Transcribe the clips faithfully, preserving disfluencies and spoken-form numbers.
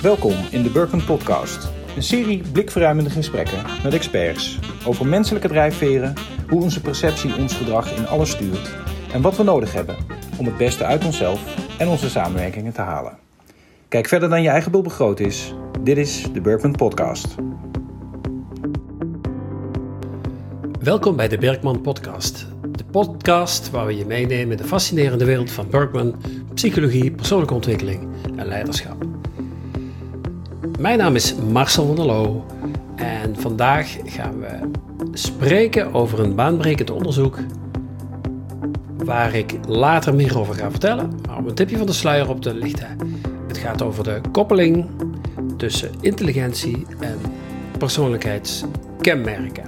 Welkom in de Berkman Podcast, een serie blikverruimende gesprekken met experts over menselijke drijfveren, hoe onze perceptie ons gedrag in alles stuurt en wat we nodig hebben om het beste uit onszelf en onze samenwerkingen te halen. Kijk verder dan je eigen bil begroot is. Dit is de Berkman Podcast. Welkom bij de Berkman Podcast. De podcast waar we je meenemen in de fascinerende wereld van Berkman, psychologie, persoonlijke ontwikkeling en leiderschap. Mijn naam is Marcel van der Loo en vandaag gaan we spreken over een baanbrekend onderzoek waar ik later meer over ga vertellen. Maar om een tipje van de sluier op te lichten, het gaat over de koppeling tussen intelligentie en persoonlijkheidskenmerken.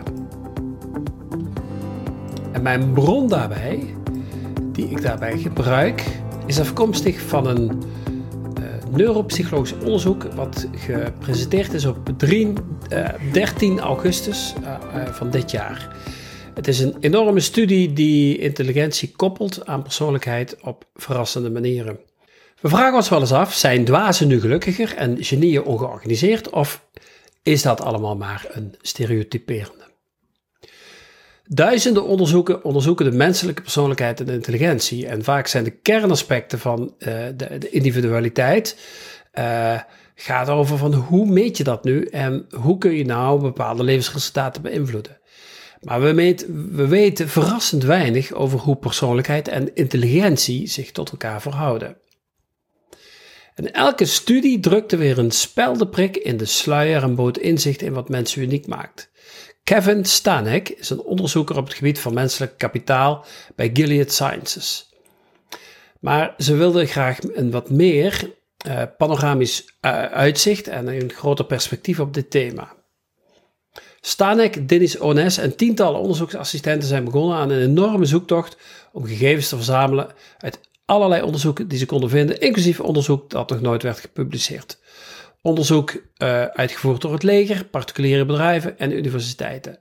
En mijn bron daarbij, die ik daarbij gebruik, is afkomstig van een uh, neuropsychologisch onderzoek wat gepresenteerd is op dertien augustus uh, uh, van dit jaar. Het is een enorme studie die intelligentie koppelt aan persoonlijkheid op verrassende manieren. We vragen ons wel eens af, zijn dwazen nu gelukkiger en genieën ongeorganiseerd of is dat allemaal maar een stereotyperende? Duizenden onderzoeken onderzoeken de menselijke persoonlijkheid en intelligentie. En vaak zijn de kernaspecten van uh, de, de individualiteit uh, gaat over van hoe meet je dat nu en hoe kun je nou bepaalde levensresultaten beïnvloeden. Maar we, meet, we weten verrassend weinig over hoe persoonlijkheid en intelligentie zich tot elkaar verhouden. En elke studie drukte weer een speldenprik in de sluier en bood inzicht in wat mensen uniek maakt. Kevin Stanek is een onderzoeker op het gebied van menselijk kapitaal bij Gilead Sciences. Maar ze wilde graag een wat meer uh, panoramisch uh, uitzicht en een groter perspectief op dit thema. Stanek, Dennis Ones en tientallen onderzoeksassistenten zijn begonnen aan een enorme zoektocht om gegevens te verzamelen uit allerlei onderzoeken die ze konden vinden, inclusief onderzoek dat nog nooit werd gepubliceerd. Onderzoek uh, uitgevoerd door het leger, particuliere bedrijven en universiteiten.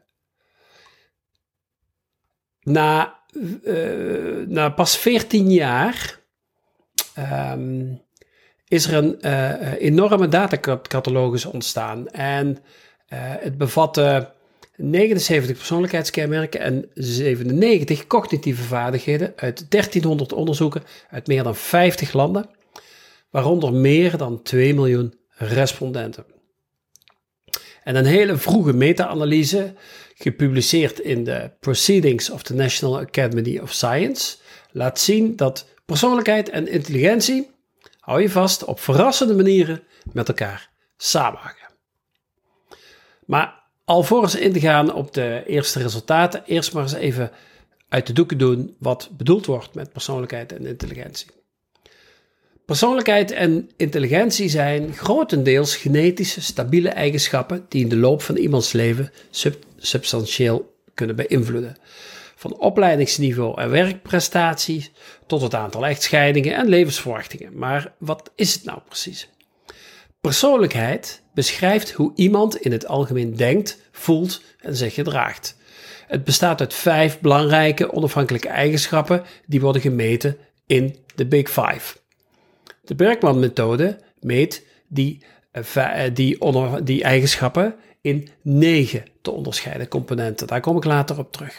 Na, uh, na pas veertien jaar um, is er een uh, enorme datacatalogus ontstaan. En uh, het bevatte negenenzeventig persoonlijkheidskenmerken en zevenennegentig cognitieve vaardigheden uit dertienhonderd onderzoeken uit meer dan vijftig landen, waaronder meer dan twee miljoen respondenten. En een hele vroege meta-analyse, gepubliceerd in de Proceedings of the National Academy of Science, laat zien dat persoonlijkheid en intelligentie, hou je vast, op verrassende manieren met elkaar samenhangen. Maar alvorens in te gaan op de eerste resultaten, eerst maar eens even uit de doeken doen wat bedoeld wordt met persoonlijkheid en intelligentie. Persoonlijkheid en intelligentie zijn grotendeels genetische, stabiele eigenschappen die in de loop van iemands leven sub- substantieel kunnen beïnvloeden. Van opleidingsniveau en werkprestaties tot het aantal echtscheidingen en levensverwachtingen. Maar wat is het nou precies? Persoonlijkheid beschrijft hoe iemand in het algemeen denkt, voelt en zich gedraagt. Het bestaat uit vijf belangrijke onafhankelijke eigenschappen die worden gemeten in de Big Five. De Berkman-methode meet die, uh, die, onder, die eigenschappen in negen te onderscheiden componenten. Daar kom ik later op terug.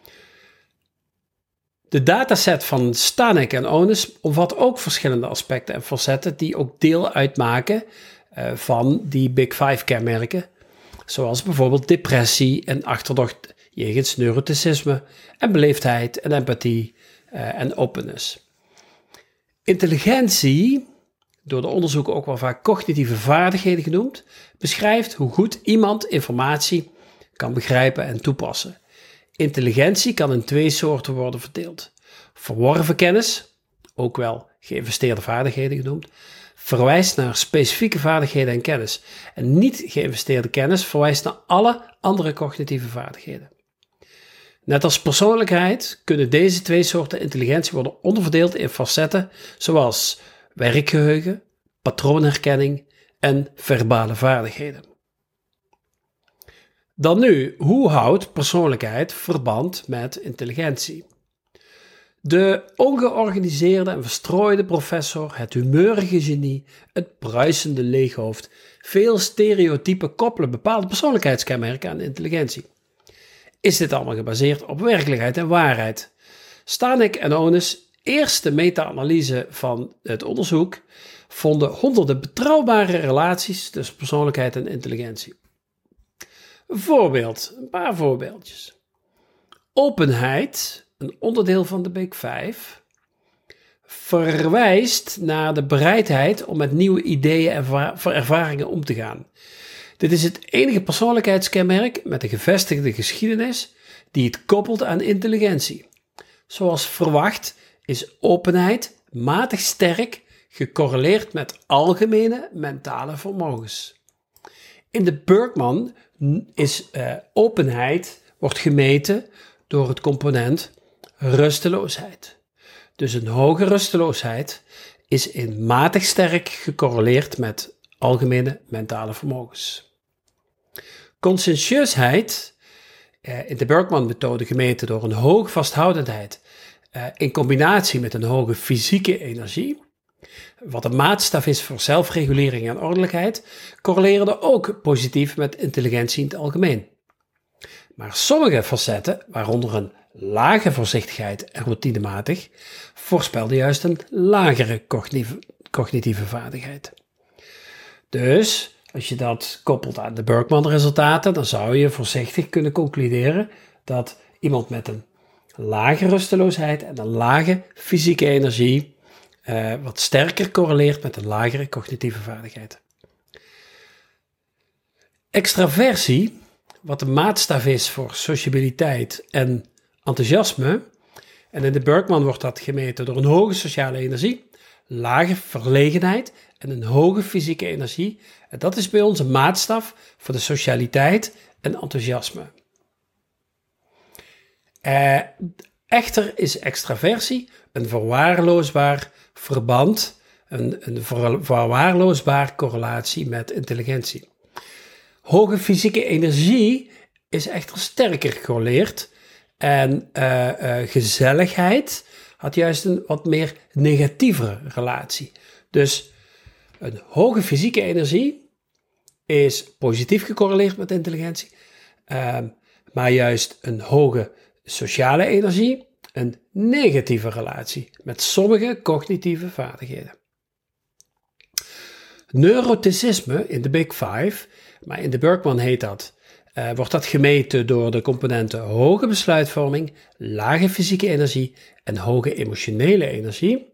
De dataset van Stanek en Ones omvat ook verschillende aspecten en facetten die ook deel uitmaken uh, van die Big Five kenmerken, zoals bijvoorbeeld depressie en achterdocht jegens neuroticisme en beleefdheid en empathie uh, en openness. Intelligentie, door de onderzoeken ook wel vaak cognitieve vaardigheden genoemd, beschrijft hoe goed iemand informatie kan begrijpen en toepassen. Intelligentie kan in twee soorten worden verdeeld. Verworven kennis, ook wel geïnvesteerde vaardigheden genoemd, verwijst naar specifieke vaardigheden en kennis. En niet geïnvesteerde kennis verwijst naar alle andere cognitieve vaardigheden. Net als persoonlijkheid kunnen deze twee soorten intelligentie worden onderverdeeld in facetten zoals werkgeheugen, patroonherkenning en verbale vaardigheden. Dan nu, hoe houdt persoonlijkheid verband met intelligentie? De ongeorganiseerde en verstrooide professor, het humeurige genie, het bruisende leeghoofd. Veel stereotypen koppelen bepaalde persoonlijkheidskenmerken aan intelligentie. Is dit allemaal gebaseerd op werkelijkheid en waarheid? Stanek en Onnes, eerste meta-analyse van het onderzoek, vonden honderden betrouwbare relaties tussen persoonlijkheid en intelligentie. Een voorbeeld, een paar voorbeeldjes. Openheid, een onderdeel van de Big Five, verwijst naar de bereidheid om met nieuwe ideeën en ervaringen om te gaan. Dit is het enige persoonlijkheidskenmerk met een gevestigde geschiedenis die het koppelt aan intelligentie. Zoals verwacht is openheid matig sterk gecorreleerd met algemene mentale vermogens. In de Berkman is uh, openheid wordt gemeten door het component rusteloosheid. Dus een hoge rusteloosheid is in matig sterk gecorreleerd met algemene mentale vermogens. Conscientieusheid, uh, in de Berkman-methode gemeten door een hoge vasthoudendheid uh, in combinatie met een hoge fysieke energie, wat een maatstaf is voor zelfregulering en ordelijkheid, correleren ook positief met intelligentie in het algemeen. Maar sommige facetten, waaronder een lage voorzichtigheid en routinematig, voorspelden juist een lagere cognitieve, cognitieve vaardigheid. Dus, als je dat koppelt aan de Berkman-resultaten, dan zou je voorzichtig kunnen concluderen dat iemand met een lage rusteloosheid en een lage fysieke energie Uh, wat sterker correleert met een lagere cognitieve vaardigheid. Extraversie, wat de maatstaf is voor sociabiliteit en enthousiasme, en in de Berkman wordt dat gemeten door een hoge sociale energie, lage verlegenheid en een hoge fysieke energie. En dat is bij ons een maatstaf voor de socialiteit en enthousiasme. Uh, echter is extraversie een verwaarloosbaar verband, een, een verwaarloosbaar correlatie met intelligentie. Hoge fysieke energie is echter sterker gecorreleerd en uh, uh, gezelligheid had juist een wat meer negatievere relatie. Dus een hoge fysieke energie is positief gecorreleerd met intelligentie, uh, maar juist een hoge sociale energie een negatieve relatie met sommige cognitieve vaardigheden. Neuroticisme in de Big Five, maar in de Berkman heet dat, uh, wordt dat gemeten door de componenten hoge besluitvorming, lage fysieke energie en hoge emotionele energie.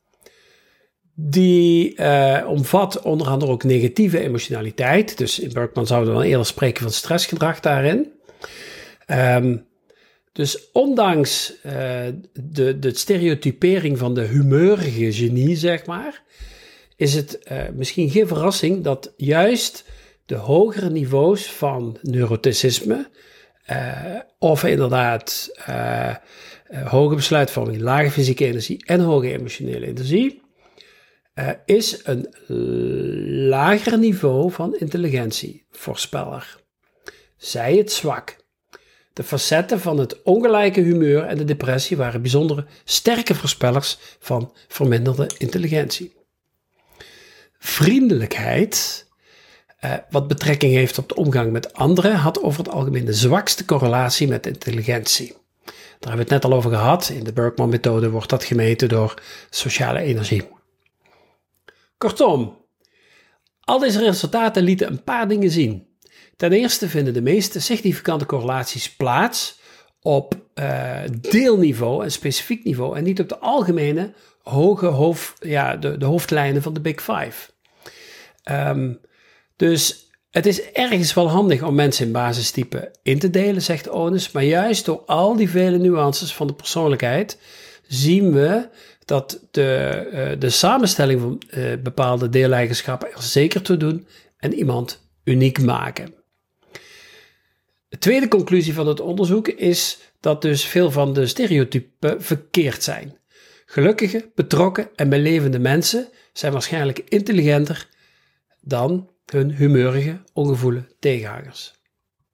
Die uh, omvat onder andere ook negatieve emotionaliteit, dus in Berkman zouden we dan eerder spreken van stressgedrag daarin. Um, Dus ondanks uh, de, de stereotypering van de humeurige genie, zeg maar, is het uh, misschien geen verrassing dat juist de hogere niveaus van neuroticisme, uh, of inderdaad uh, uh, hoge besluitvorming, lage fysieke energie en hoge emotionele energie, uh, is een lager niveau van intelligentie voorspeller. Zij het zwak. De facetten van het ongelijke humeur en de depressie waren bijzondere sterke voorspellers van verminderde intelligentie. Vriendelijkheid, eh, wat betrekking heeft op de omgang met anderen, had over het algemeen de zwakste correlatie met intelligentie. Daar hebben we het net al over gehad. In de Berkman-methode wordt dat gemeten door sociale energie. Kortom, al deze resultaten lieten een paar dingen zien. Ten eerste vinden de meeste significante correlaties plaats op uh, deelniveau en specifiek niveau en niet op de algemene hoge hoofd, ja, de, de hoofdlijnen van de Big Five. Um, dus het is ergens wel handig om mensen in basistypen in te delen, zegt Onnes, maar juist door al die vele nuances van de persoonlijkheid zien we dat de, uh, de samenstelling van uh, bepaalde deeleigenschappen er zeker toe doen en iemand uniek maken. De tweede conclusie van het onderzoek is dat dus veel van de stereotypen verkeerd zijn. Gelukkige, betrokken en belevende mensen zijn waarschijnlijk intelligenter dan hun humeurige, ongevoelige tegenhangers.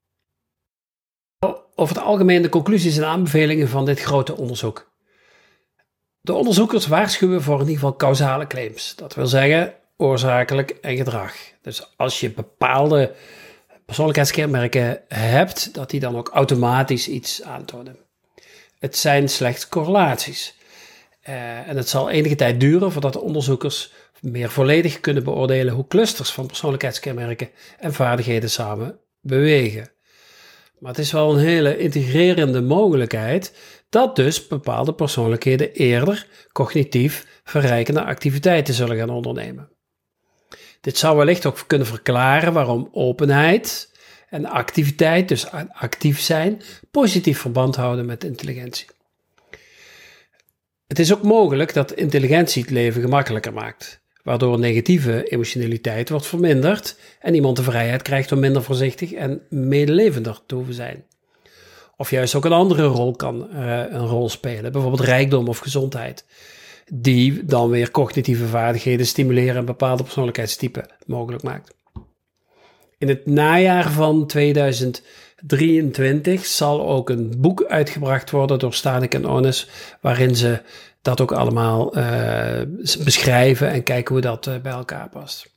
Over het algemeen de conclusies en aanbevelingen van dit grote onderzoek. De onderzoekers waarschuwen voor in ieder geval causale claims. Dat wil zeggen oorzakelijk en gedrag. Dus als je bepaalde persoonlijkheidskenmerken hebt, dat die dan ook automatisch iets aantonen. Het zijn slechts correlaties. Uh, en het zal enige tijd duren voordat de onderzoekers meer volledig kunnen beoordelen hoe clusters van persoonlijkheidskenmerken en vaardigheden samen bewegen. Maar het is wel een hele integrerende mogelijkheid dat dus bepaalde persoonlijkheden eerder cognitief verrijkende activiteiten zullen gaan ondernemen. Dit zou wellicht ook kunnen verklaren waarom openheid en activiteit, dus actief zijn, positief verband houden met intelligentie. Het is ook mogelijk dat intelligentie het leven gemakkelijker maakt, waardoor negatieve emotionaliteit wordt verminderd en iemand de vrijheid krijgt om minder voorzichtig en medelevender te hoeven zijn. Of juist ook een andere rol kan uh, een rol spelen, bijvoorbeeld rijkdom of gezondheid, die dan weer cognitieve vaardigheden stimuleren en bepaalde persoonlijkheidstypen mogelijk maakt. In het najaar van tweeduizend drieëntwintig zal ook een boek uitgebracht worden door Stanek en Onnes, waarin ze dat ook allemaal uh, beschrijven en kijken hoe dat uh, bij elkaar past.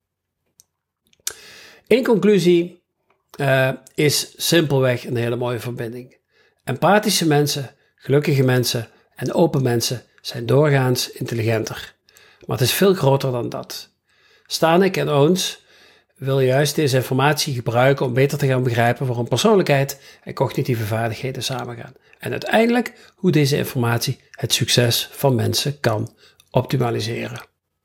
In conclusie uh, is simpelweg een hele mooie verbinding. Empathische mensen, gelukkige mensen en open mensen zijn doorgaans intelligenter. Maar het is veel groter dan dat. Stanek en Onnes wil juist deze informatie gebruiken om beter te gaan begrijpen waarom persoonlijkheid en cognitieve vaardigheden samengaan. En uiteindelijk hoe deze informatie het succes van mensen kan optimaliseren.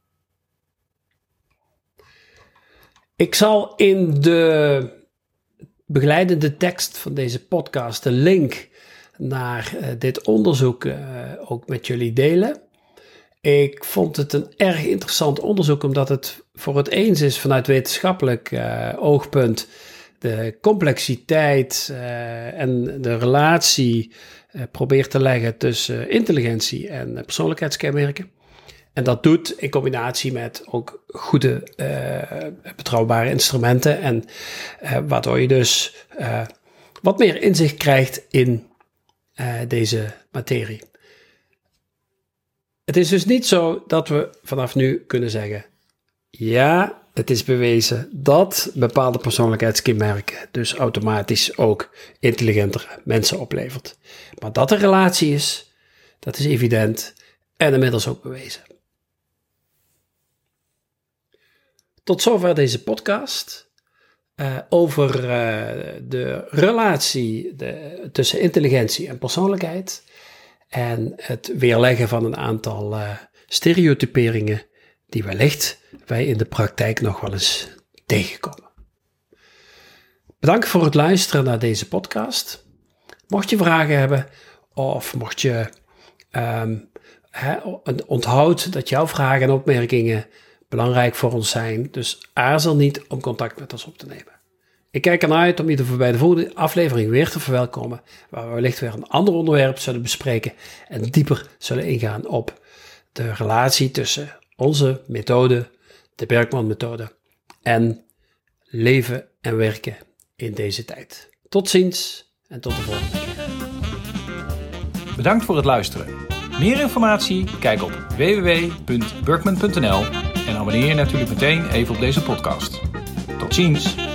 Ik zal in de begeleidende tekst van deze podcast de link naar uh, dit onderzoek uh, ook met jullie delen. Ik vond het een erg interessant onderzoek, omdat het voor het eens is vanuit wetenschappelijk uh, oogpunt de complexiteit uh, en de relatie uh, probeert te leggen tussen intelligentie en uh, persoonlijkheidskenmerken. En dat doet in combinatie met ook goede, uh, betrouwbare instrumenten en uh, waardoor je dus uh, wat meer inzicht krijgt in uh, deze materie. Het is dus niet zo dat we vanaf nu kunnen zeggen, ja, het is bewezen dat bepaalde persoonlijkheidskenmerken dus automatisch ook intelligentere mensen oplevert. Maar dat er relatie is, dat is evident en inmiddels ook bewezen. Tot zover deze podcast uh, over uh, de relatie de, tussen intelligentie en persoonlijkheid. En het weerleggen van een aantal uh, stereotyperingen die wellicht wij in de praktijk nog wel eens tegenkomen. Bedankt voor het luisteren naar deze podcast. Mocht je vragen hebben of mocht je um, he, onthoud dat jouw vragen en opmerkingen belangrijk voor ons zijn, dus aarzel niet om contact met ons op te nemen. Ik kijk ernaar uit om je bij de volgende aflevering weer te verwelkomen, waar we wellicht weer een ander onderwerp zullen bespreken en dieper zullen ingaan op de relatie tussen onze methode, de Berkman-methode, en leven en werken in deze tijd. Tot ziens en tot de volgende keer. Bedankt voor het luisteren. Meer informatie? Kijk op w w w punt berkman punt n l en abonneer je natuurlijk meteen even op deze podcast. Tot ziens!